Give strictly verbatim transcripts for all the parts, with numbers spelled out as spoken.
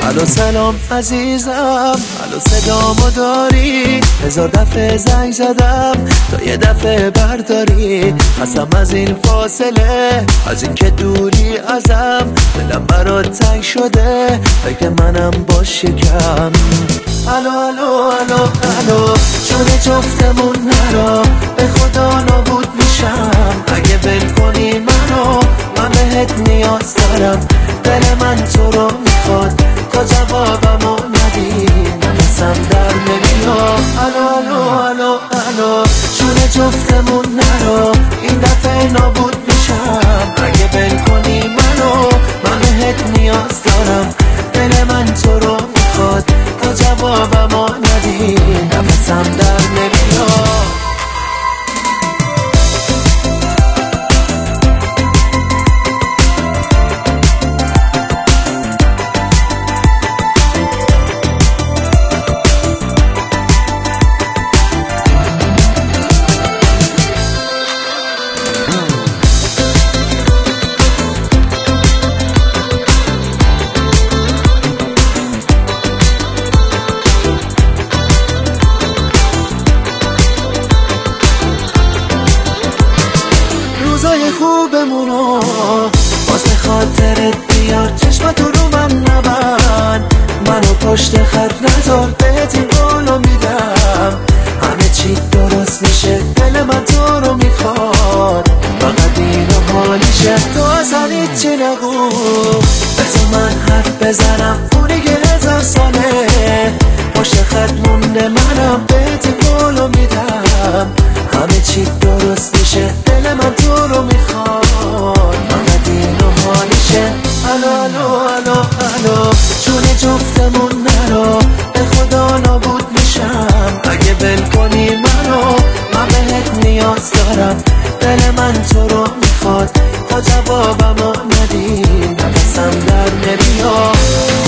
الو سلام عزیزم، الو صدامو داری؟ هزار دفعه زنگ زدم تا یه دفعه برداری. قسم از این فاصله، از این که دوری ازم، دلم برات تنگ شده، فکر منم باش کم. الو الو الو الو جون جفتمون نرا، به خدا نابود میشم اگه ول کنی منو. من بهت نیاز دارم، دل من تو رو میخواد، تا جوابمو ندی نفسم در نمیاد. الو الو الو الو جون جفتمون نرا، این دفعه نابود میشم اگه ول کنی منو. من بهت نیاز دارم، دل من تو رو میخواد، تا جوابمو ندی نفسم در نمیاد. روزای خوبمونو باز به خاطرت بیار، چشمتو رو من نبند، منو پشت خط نذار، بهت این قولو میدم همه چی درست میشه، دل من تو رو میخواد، فقط اینو حالیشه. تو اصلا هیچی نگو، بذار من حرف بزنم، اونی که هزار ساله پشت خط مونده، منم بهت این قولو میدم همه چی درست میشه، دل من تو رو میخواد، فقط اینو حالیشه. الو الو الو الو جون جفتمون نرا، به خدا نابود میشم اگه ول کنی منو. من بهت نیاز دارم، دل من تو رو میخواد، تا جوابمو ندی نفسم در نمیاد.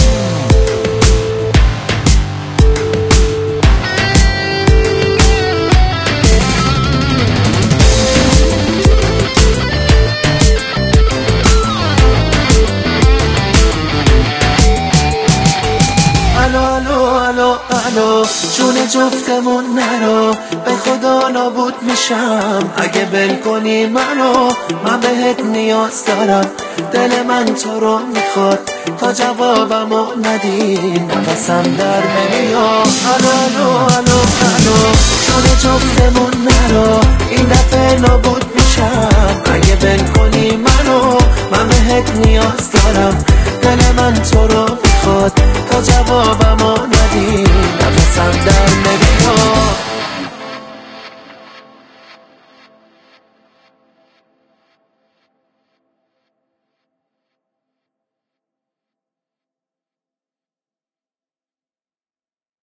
الو الو الو الو جون جفتمون نرا، به خدا نابود میشم اگه ول کنی منو. من بهت نیاز دارم، دل من تو رو میخواد، تا جوابمو ندی نفسم در نمیاد. الو الو الو الو جون جفتمون نرا، این دفعه نابود میشم اگه ول کنی منو. من بهت نیاز دارم، دل من تو رو میخواد، تا جوابمو ندی نفسم در نمیاد.